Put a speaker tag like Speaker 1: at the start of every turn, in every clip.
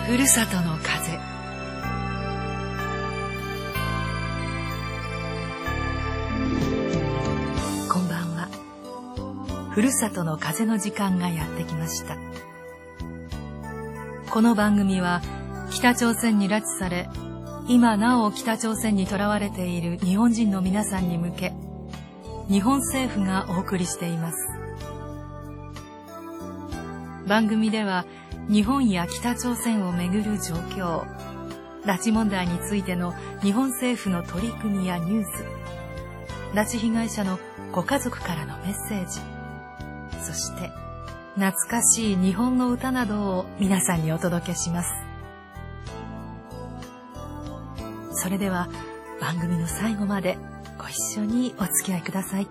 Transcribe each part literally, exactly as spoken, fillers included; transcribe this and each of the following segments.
Speaker 1: ふるさとの風。こんばんは。ふるさとの風の時間がやってきました。この番組は北朝鮮に拉致され、今なお北朝鮮にとらわれている日本人の皆さんに向け、日本政府がお送りしています。番組では日本や北朝鮮をめぐる状況、拉致問題についての日本政府の取り組みやニュース、拉致被害者のご家族からのメッセージ、そして懐かしい日本の歌などを皆さんにお届けします。それでは番組の最後までご一緒にお付き合いください。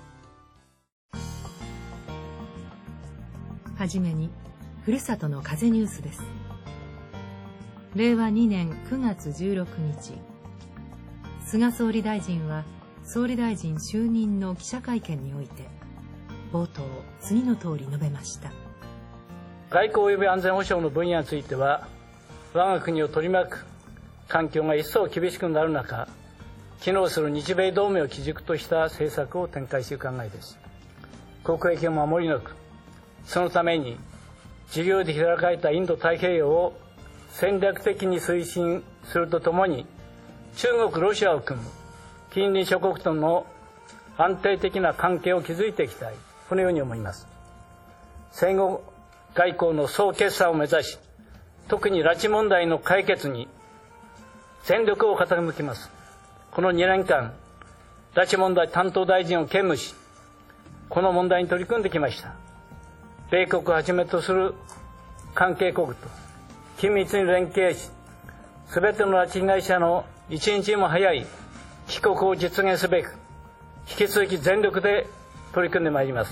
Speaker 1: はじめにふるさとの風ニュースです。れいわにねんくがつじゅうろくにち、菅総理大臣は総理大臣就任の記者会見において冒頭次の通り述べました。
Speaker 2: 外交及び安全保障の分野については、我が国を取り巻く環境が一層厳しくなる中、機能する日米同盟を基軸とした政策を展開していく考えです。国益を守り抜く、そのために自由で開かれたインド太平洋を戦略的に推進するとともに、中国、ロシアを含む近隣諸国との安定的な関係を築いていきたい、このように思います。戦後外交の総決算を目指し、特に拉致問題の解決に全力を傾きます。このにねんかん、拉致問題担当大臣を兼務し、この問題に取り組んできました。米国をはじめとする関係国と緊密に連携し、すべての拉致被害者の一日も早い帰国を実現すべく、引き続き全力で取り組んでまいります。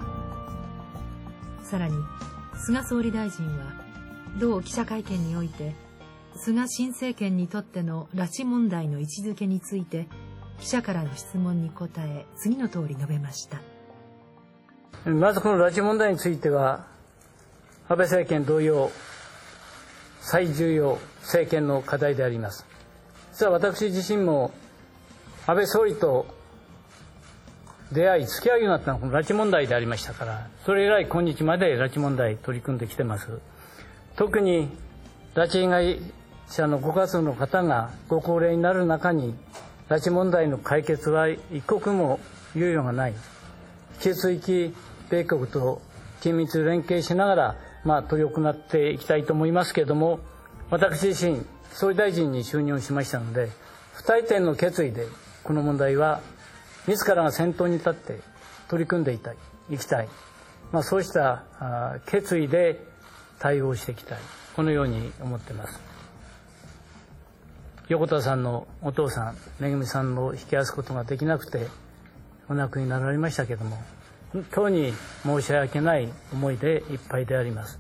Speaker 1: さらに菅総理大臣は同記者会見において、菅新政権にとっての拉致問題の位置づけについて記者からの質問に答え、次の通り述べました。
Speaker 2: まずこの拉致問題については、安倍政権同様最重要政権の課題であります。実は私自身も安倍総理と出会い付き合うようになったのはこの拉致問題でありましたから、それ以来今日まで拉致問題取り組んできてます。特に拉致被害者のご家族の方がご高齢になる中に、拉致問題の解決は一刻も猶予がない。引き続き米国と緊密に連携しながら、まあ、取り行っていきたいと思いますけれども、私自身総理大臣に就任をしましたので、不退転の決意でこの問題は自らが先頭に立って取り組んでいたい、いきたい、まあ、そうした決意で対応していきたい、このように思っています。横田さんのお父さん、めぐみさんを引き合わすことができなくてお亡くなりになられましたけれども、本当に申し訳ない思いでいっぱいであります。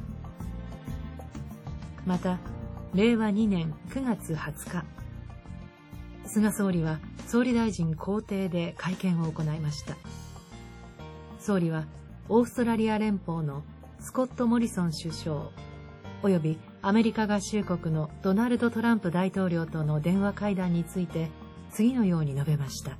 Speaker 1: またれいわにねんくがつはつか、菅総理は総理大臣公邸で会見を行いました。総理はオーストラリア連邦のスコット・モリソン首相およびアメリカ合衆国のドナルド・トランプ大統領との電話会談について次のように述べました。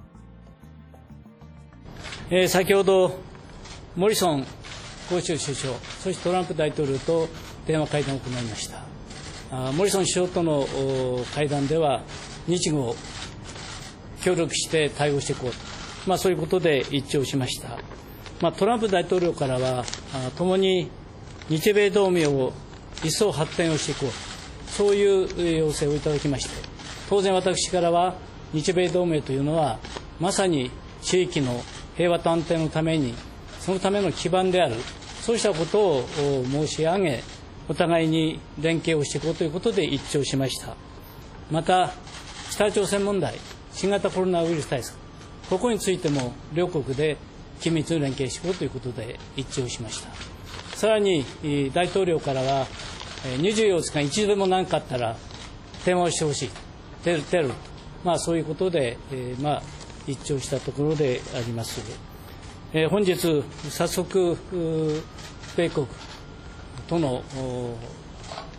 Speaker 2: えー、先ほどモリソン欧州首相、そしてトランプ大統領と電話会談を行いました。あモリソン首相との会談では、日豪協力して対応していこう、まあ、そういうことで一致をしました。まあ、トランプ大統領からは共に日米同盟を一層発展をしていこう、そういう要請をいただきまして、当然私からは日米同盟というのはまさに地域の平和と安定のために、そのための基盤である、そうしたことを申し上げ、お互いに連携をしていこうということで一致をしました。また北朝鮮問題、新型コロナウイルス対策、ここについても両国で緊密に連携していこうということで一致をしました。さらに大統領からはにじゅうよっかん一度でも何かあったら電話をしてほしい、出る出る、まあ、そういうことで、えーまあ、一致をしたところであります。えー、本日早速米国との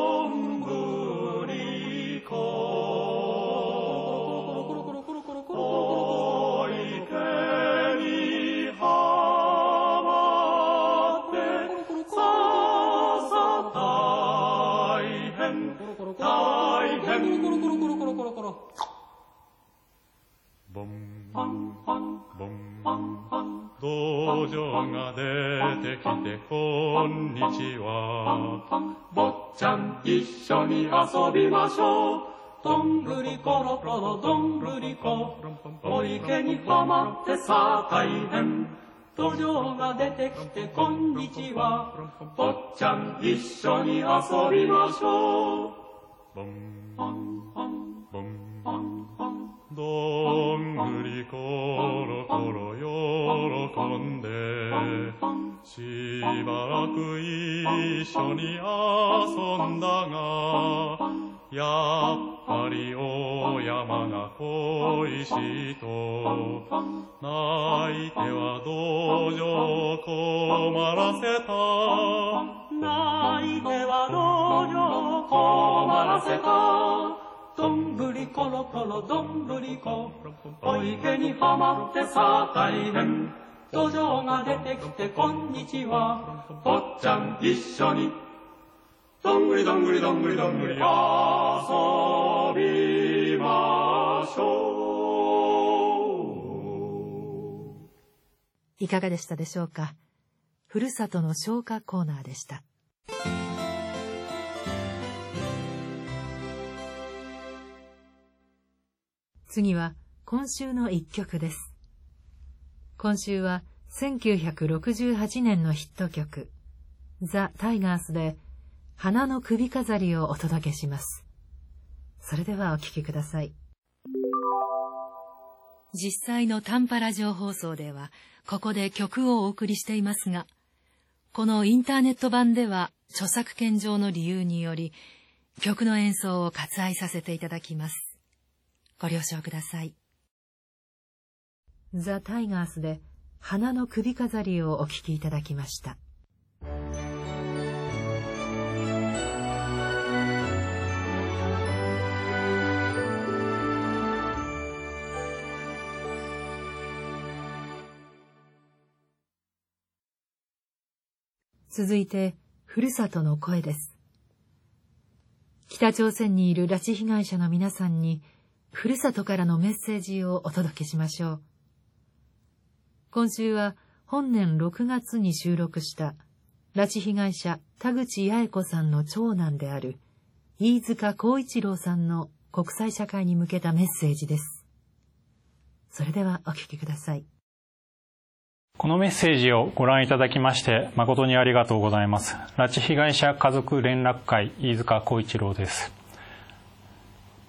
Speaker 3: んぶりこお池にはまってささ大変大変ボンパンパンボンパンパン道場が出てきてこんにちは坊ちゃん一緒に遊びましょうどんぶりころころどんぶりこお池にはまってさ大変道場が出てきてこんにちは坊ちゃん一緒に遊びましょうボンパンパンボンパンパンどんぐりころころ喜んでしばらく一緒に遊んだがやっぱりお山が恋しいと泣いては道場困らせた泣いては道場困らせたどんぶりころころどんぶりこお池にはまってさ大変道場が出てきてこんにちは坊ちゃん一緒にどんぐりどんぐりどんぐりどんぐり遊びましょう。
Speaker 1: いかがでしたでしょうか。ふるさとの唱歌コーナーでした。次は今週の一曲です。今週はせんきゅうひゃくろくじゅうはちねんのヒット曲ザ・タイガースで花の首飾りをお届けします。それではお聴きください。実際の短波ラジオ放送ではここで曲をお送りしていますが、このインターネット版では著作権上の理由により曲の演奏を割愛させていただきます。ご了承ください。ザ・タイガースで花の首飾りをお聴きいただきました。続いて、ふるさとの声です。北朝鮮にいる拉致被害者の皆さんに、ふるさとからのメッセージをお届けしましょう。今週は本年ろくがつに収録した拉致被害者田口八重子さんの長男である飯塚耕一郎さんの国際社会に向けたメッセージです。それではお聞きください。
Speaker 4: このメッセージをご覧いただきまして誠にありがとうございます。拉致被害者家族連絡会飯塚耕一郎です。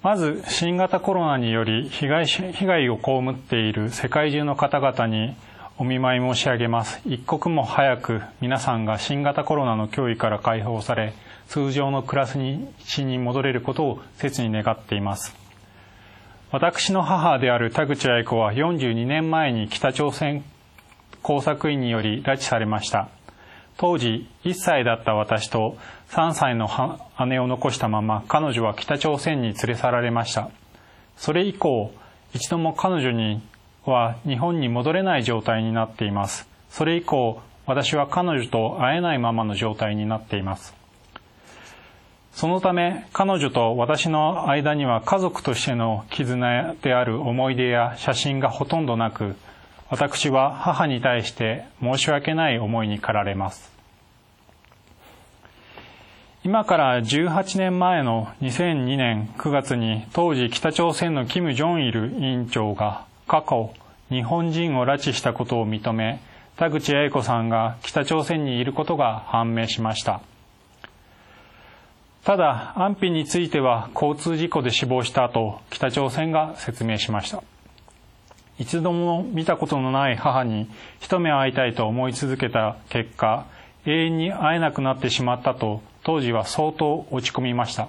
Speaker 4: まず新型コロナにより被害被害を被っている世界中の方々にお見舞い申し上げます。一刻も早く皆さんが新型コロナの脅威から解放され、通常の暮らしに戻れることを切に願っています。私の母である田口愛子はよんじゅうにねんまえに北朝鮮工作員により拉致されました。当時いっさいだった私とさんさいの姉を残したまま彼女は北朝鮮に連れ去られました。それ以降一度も彼女には日本に戻れない状態になっています。それ以降私は彼女と会えないままの状態になっています。そのため彼女と私の間には家族としての絆である思い出や写真がほとんどなく、私は母に対して申し訳ない思いに駆られます。今からじゅうはちねんまえのにせんにねんくがつに当時北朝鮮のキム・ジョンイル委員長が過去日本人を拉致したことを認め、田口八重子さんが北朝鮮にいることが判明しました。ただ安否については交通事故で死亡した後、北朝鮮が説明しました。一度も見たことのない母に一目会いたいと思い続けた結果、永遠に会えなくなってしまったと当時は相当落ち込みました。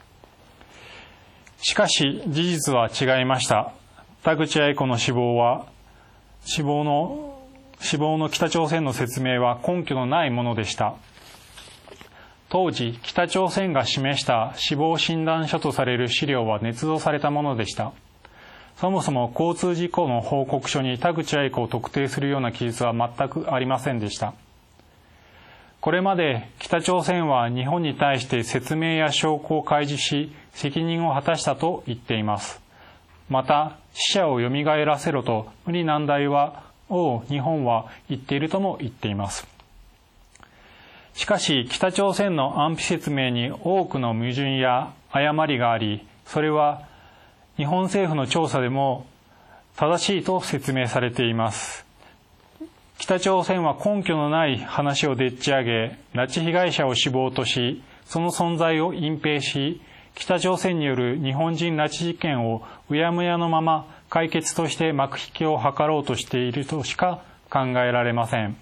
Speaker 4: しかし事実は違いました。田口八重子の死亡は死亡の死亡の北朝鮮の説明は根拠のないものでした。当時北朝鮮が示した死亡診断書とされる資料は捏造されたものでした。そもそも交通事故の報告書に田口八重子を特定するような記述は全くありませんでした。これまで北朝鮮は日本に対して説明や証拠を開示し責任を果たしたと言っています。また死者をよみがえらせろと無理難題はを日本は言っているとも言っています。しかし北朝鮮の安否説明に多くの矛盾や誤りがあり、それは日本政府の調査でも正しいと説明されています。北朝鮮は根拠のない話をでっち上げ、拉致被害者を死亡とし、その存在を隠蔽し、北朝鮮による日本人拉致事件をうやむやのまま解決として幕引きを図ろうとしているとしか考えられません。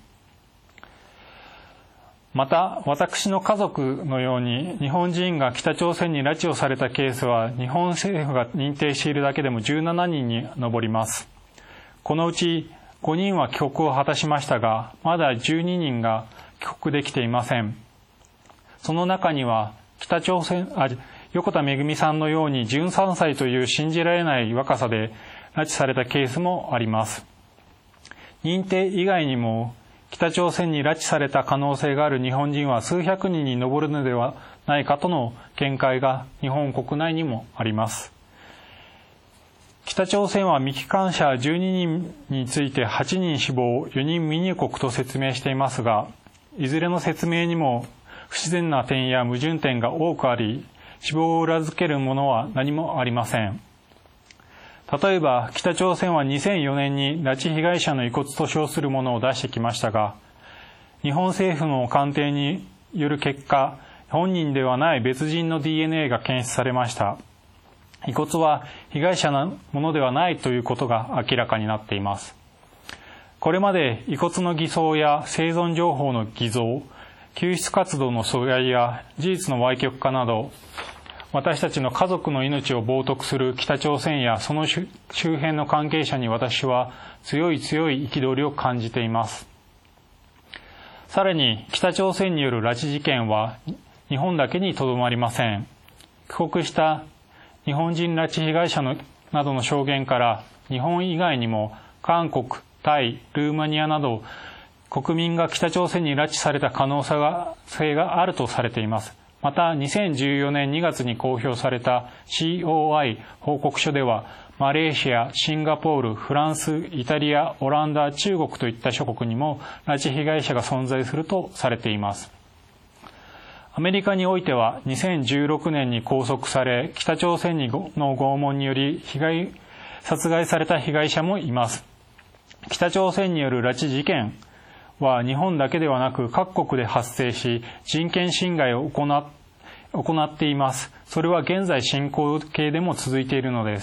Speaker 4: また私の家族のように日本人が北朝鮮に拉致をされたケースは日本政府が認定しているだけでもじゅうななにんに上ります。このうちごにんは帰国を果たしましたが、まだじゅうににんが帰国できていません。その中には北朝鮮あ横田めぐみさんのようにじゅうさんさいという信じられない若さで拉致されたケースもあります。認定以外にも北朝鮮に拉致された可能性がある日本人は数百人に上るのではないかとの見解が日本国内にもあります。北朝鮮は未帰還者じゅうににんについてはちにん死亡、よにん未入国と説明していますが、いずれの説明にも不自然な点や矛盾点が多くあり、死亡を裏付けるものは何もありません。例えば北朝鮮はにせんよねんに拉致被害者の遺骨と称するものを出してきましたが、日本政府の鑑定による結果、本人ではない別人の ディーエヌエー が検出されました。遺骨は被害者のものではないということが明らかになっています。これまで遺骨の偽装や生存情報の偽造、救出活動の阻害や事実の歪曲化など、私たちの家族の命を冒涜する北朝鮮やその周辺の関係者に私は強い強い憤りを感じています。さらに北朝鮮による拉致事件は日本だけにとどまりません。帰国した日本人拉致被害者のなどの証言から日本以外にも韓国、タイ、ルーマニアなど国民が北朝鮮に拉致された可能性があるとされています。またにせんじゅうよねんにがつに公表された シーオーアイ 報告書ではマレーシア、シンガポール、フランス、イタリア、オランダ、中国といった諸国にも拉致被害者が存在するとされています。アメリカにおいてはにせんじゅうろくねんに拘束され、北朝鮮の拷問により被害殺害された被害者もいます。北朝鮮による拉致事件は日本だけではなく各国で発生し、人権侵害を行っ行っています。それは現在進行形でも続いているのです。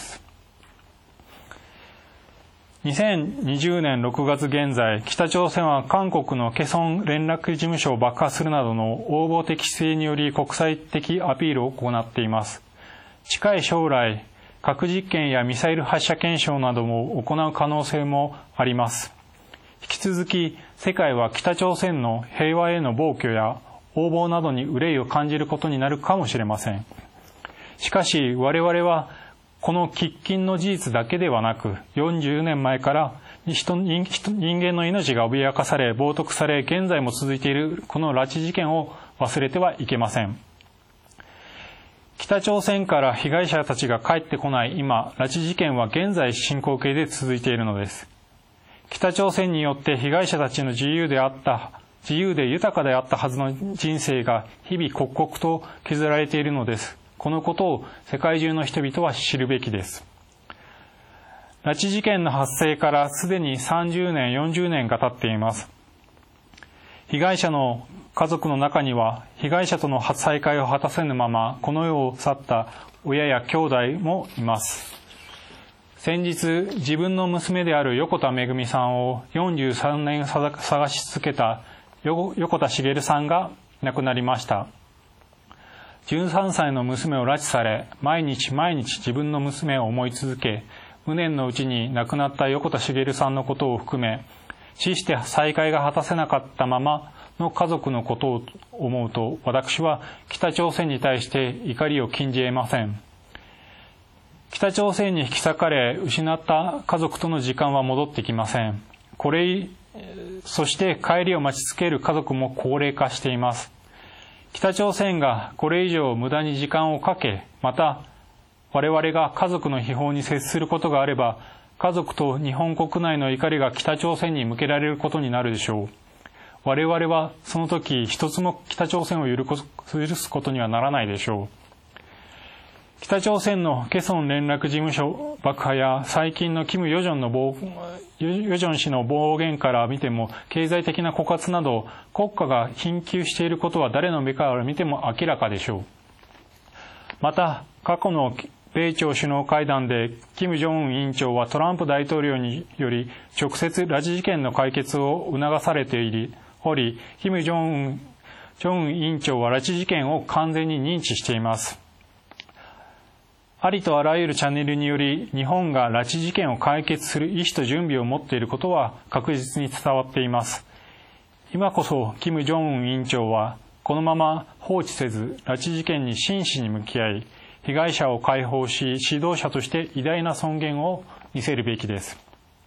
Speaker 4: にせんにじゅうねんろくがつ現在、北朝鮮は韓国のケソン連絡事務所を爆破するなどの横暴的姿勢により国際的アピールを行っています。近い将来、核実験やミサイル発射検証なども行う可能性もあります。引き続き、世界は北朝鮮の平和への暴挙や横暴などに憂いを感じることになるかもしれません。しかし、我々はこの喫緊の事実だけではなく、よんじゅうねんまえから人人間の命が脅かされ、冒涜され、現在も続いているこの拉致事件を忘れてはいけません。北朝鮮から被害者たちが帰ってこない今、拉致事件は現在進行形で続いているのです。北朝鮮によって被害者たちの自由であった、自由で豊かであったはずの人生が日々刻々と削られているのです。このことを世界中の人々は知るべきです。拉致事件の発生からすでにさんじゅうねん、よんじゅうねんが経っています。被害者の家族の中には、被害者との再会を果たせぬままこの世を去った親や兄弟もいます。先日、自分の娘である横田めぐみさんをよんじゅうさんねん探し続けた横田茂さんが亡くなりました。じゅうさんさいの娘を拉致され、毎日毎日自分の娘を思い続け、無念のうちに亡くなった横田茂さんのことを含め、死して再会が果たせなかったままの家族のことを思うと、私は北朝鮮に対して怒りを禁じ得ません。北朝鮮に引き裂かれ、失った家族との時間は戻ってきません。これ、そして帰りを待ちつける家族も高齢化しています。北朝鮮がこれ以上無駄に時間をかけ、また我々が家族の秘宝に接することがあれば、家族と日本国内の怒りが北朝鮮に向けられることになるでしょう。我々はその時一つも北朝鮮を許すことにはならないでしょう。北朝鮮のケソン連絡事務所爆破や最近のキム・ヨジョンの暴ヨジョン氏の暴言から見ても、経済的な枯渇など国家が緊急していることは誰の目から見ても明らかでしょう。また、過去の米朝首脳会談でキム・ジョンウン委員長はトランプ大統領により直接拉致事件の解決を促されており、キム・ジョンウン、ジョンウン委員長は拉致事件を完全に認知しています。ありとあらゆるチャンネルにより、日本が拉致事件を解決する意思と準備を持っていることは確実に伝わっています。今こそキム・ジョンウン委員長はこのまま放置せず、拉致事件に真摯に向き合い、被害者を解放し、指導者として偉大な尊厳を見せるべきです。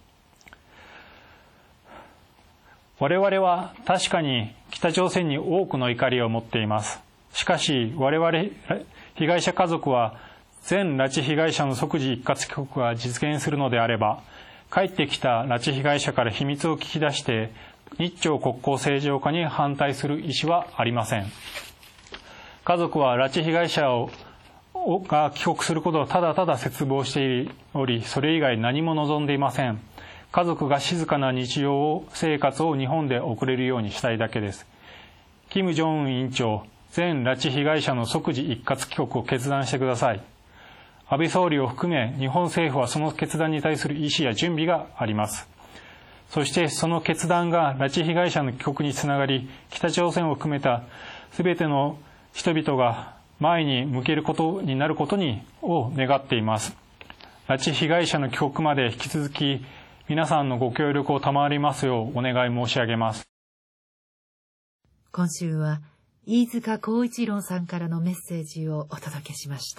Speaker 4: 我々は確かに北朝鮮に多くの怒りを持っています。しかし我々被害者家族は、全拉致被害者の即時一括帰国が実現するのであれば、帰ってきた拉致被害者から秘密を聞き出して日朝国交正常化に反対する意思はありません。家族は拉致被害者をが帰国することをただただ切望しており、それ以外何も望んでいません。家族が静かな日常生活を日本で送れるようにしたいだけです。キム・ジョンウン委員長、全拉致被害者の即時一括帰国を決断してください。安倍総理を含め日本政府はその決断に対する意思や準備があります。そしてその決断が拉致被害者の帰国につながり、北朝鮮を含めた全ての人々が前に向けることになることにを願っています。拉致被害者の帰国まで引き続き皆さんのご協力を賜りますようお願い申し上げます。
Speaker 1: 今週は飯塚浩一郎さんからのメッセージをお届けしました。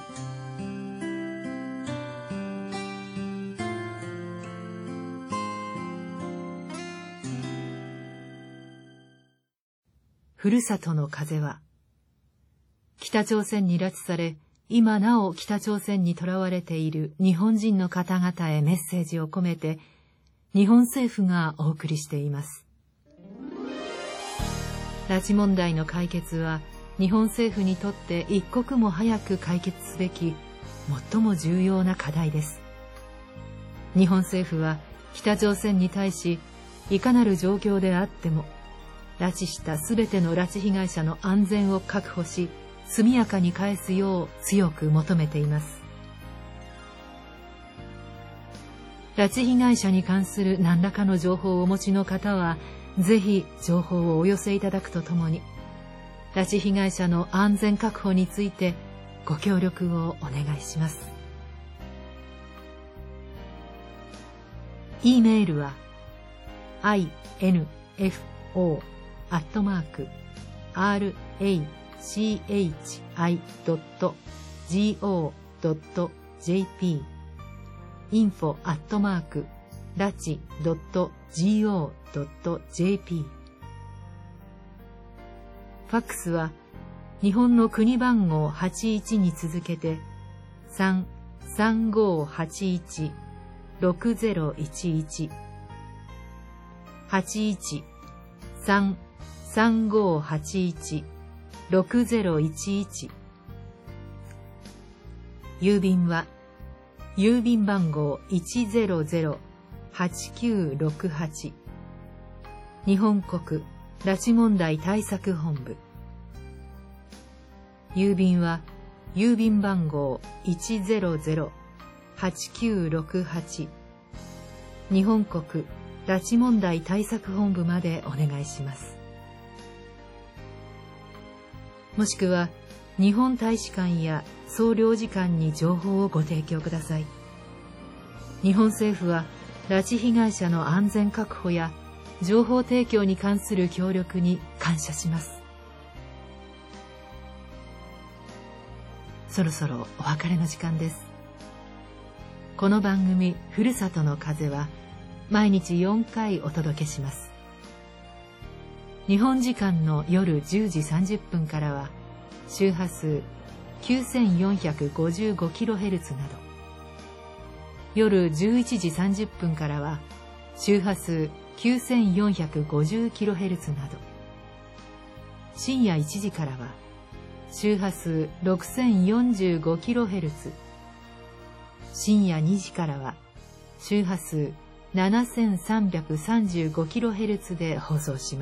Speaker 1: ふるさとの風は、北朝鮮に拉致され、今なお北朝鮮に囚われている日本人の方々へメッセージを込めて、日本政府がお送りしています。拉致問題の解決は、日本政府にとって一刻も早く解決すべき、最も重要な課題です。日本政府は北朝鮮に対し、いかなる状況であっても、拉致したすべての拉致被害者の安全を確保し、 速やかに返すよう強く求めています。拉致被害者に関する何らかの情報をお持ちの方は、ぜひ情報をお寄せいただくとともに、拉致被害者の安全確保についてご協力をお願いします。E メールは アイエヌエフオー アットマーク アールエーシーエイチアイ ドット ジーオー ドット ジェーピー インフォ アットマーク ラチ ドット ジーオー ドット ジェーピー。 ファックスは日本の国番号はちいちに続けて さんさんごはちいちろくゼロいちいち はちいち さんさんごはちいちろくゼロいちいち。郵便は郵便番号 いちゼロゼロはちきゅうろくはち 日本国拉致問題対策本部。郵便は郵便番号 いちゼロゼロはちきゅうろくはち 日本国拉致問題対策本部までお願いします。もしくは日本大使館や総領事館に情報をご提供ください。日本政府は拉致被害者の安全確保や情報提供に関する協力に感謝します。そろそろお別れの時間です。この番組「ふるさとの風」は毎日よんかいお届けします。日本時間の夜じゅうじさんじゅっぷんからは周波数 きゅうせんよんひゃくごじゅうごキロヘルツ など、夜じゅういちじさんじゅっぷんからは周波数 きゅうせんよんひゃくごじゅうキロヘルツ など、深夜いちじからは周波数 ろくせんよんじゅうごキロヘルツ、深夜にじからは周波数 ななせんさんびゃくさんじゅうごキロヘルツ で放送します。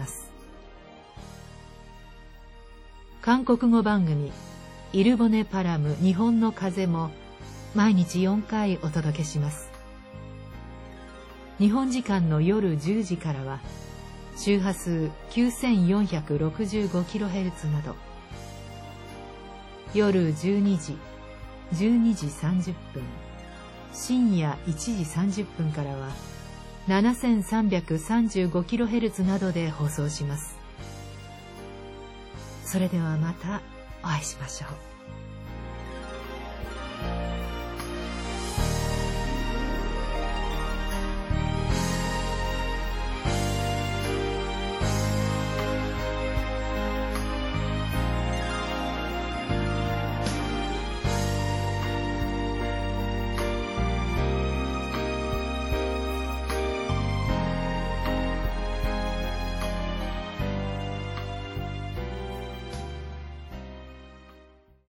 Speaker 1: 韓国語番組イルボネパラム日本の風も毎日よんかいお届けします。日本時間の夜じゅうじからは周波数 きゅうせんよんひゃくろくじゅうごキロヘルツ など、夜じゅうにじ、じゅうにじさんじゅっぷん、深夜いちじさんじゅっぷんからは ななせんさんびゃくさんじゅうごキロヘルツ などで放送します。それではまたお会いしましょう。